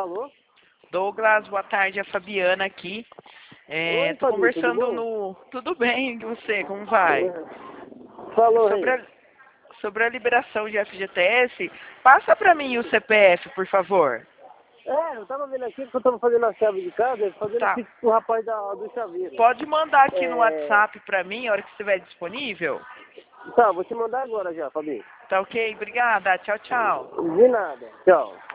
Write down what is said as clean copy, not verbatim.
Alô? Douglas, boa tarde, a Fabiana aqui. Oi, Tô Fabi, conversando tudo bom? no... Tudo bem, e você, como vai? Falou, Sobre Rei. a, sobre a liberação de FGTS, passa para mim o CPF, por favor. Eu tava vendo aqui que eu tava fazendo a chave de casa, fazendo Tá. pix pro rapaz do chaveiro. Pode mandar aqui no É... WhatsApp para mim, a hora que estiver disponível. Tá, vou te mandar agora já, Fabi. Tá ok? Obrigada. Tchau, tchau. De nada. Tchau.